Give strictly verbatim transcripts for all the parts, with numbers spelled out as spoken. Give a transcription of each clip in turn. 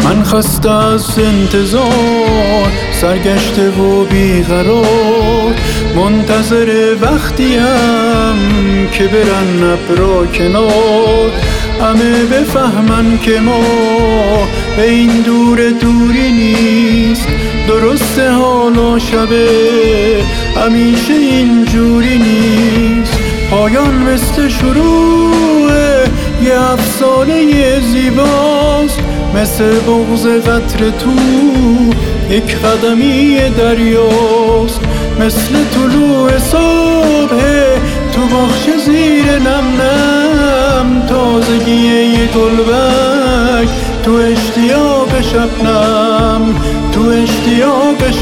من خسته از انتظار، سرگشته و بیقرار، منتظر وقتیم که برن ابرا کنار. همه بفهمن که ما به این دور دوری نیست، درسته حالا شبه همیشه اینجوری نیست. پایان مثل شروع یه افسانه زیباست، مثل بغض قطره تو یک قدمی دریاست، مثل طلوع صبح تو باغچه زیر نم نم، تازگی یه گلبرگ تو اشتیاق شبنم، تو اشتیاق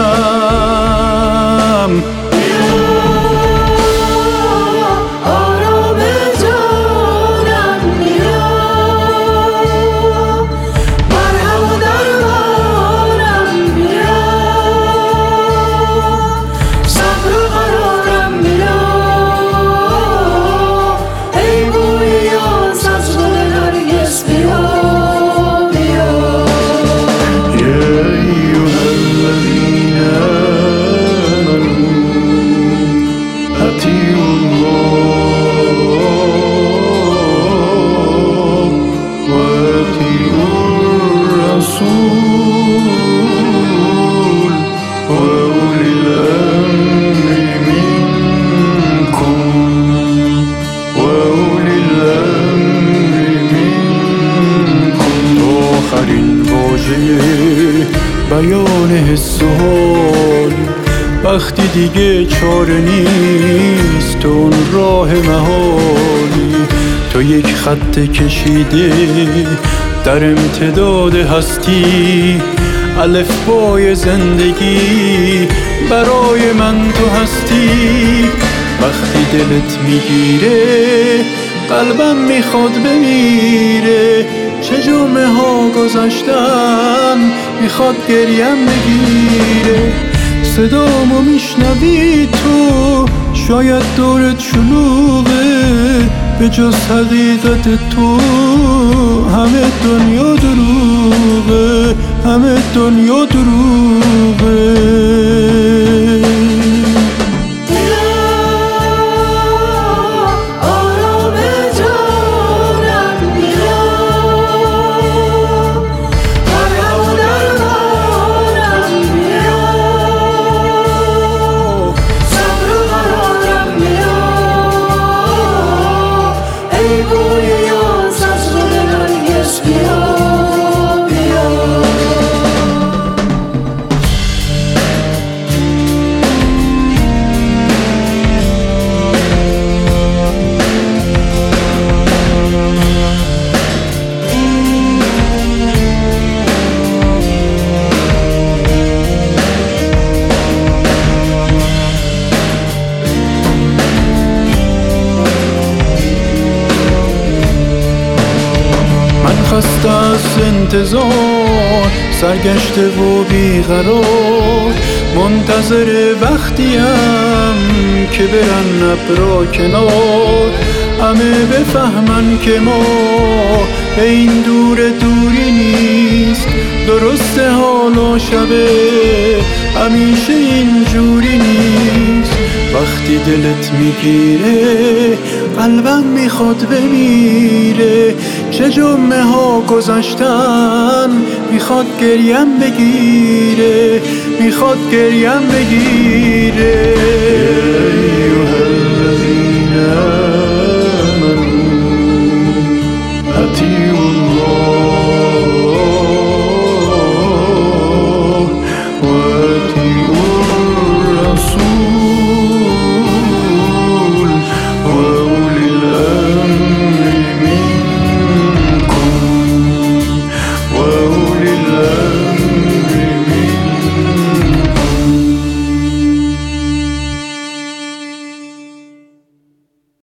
شبنم. بیان حس و حال وقتی دیگه چاره نیست، تو اون راه محالی، تو یک خط کشیده در امتداد هستی، الفبای زندگی برای من تو هستی. وقتی دلت میگیره قلبم میخواد بمیره، چه جمعه ها گذشتم میخواد گریم بگیره. صدامو میشنوی تو، شاید دورت شلوغه، به جز حقیقت تو همه دنیا دروغه، همه دنیا دروغه. خسته از انتظار، سرگشته و بیقرار، منتظر وقتیم که برن ابرا کنار. همه بفهمن که ما به این دور دوری نیست، درسته حالا شبه همیشه اینجوری نیست. وقتی دلت میگیره قلبم میخواد بمیره، چه جمعه ها گذشتن میخواد گریم بگیره، میخواد گریم بگیره.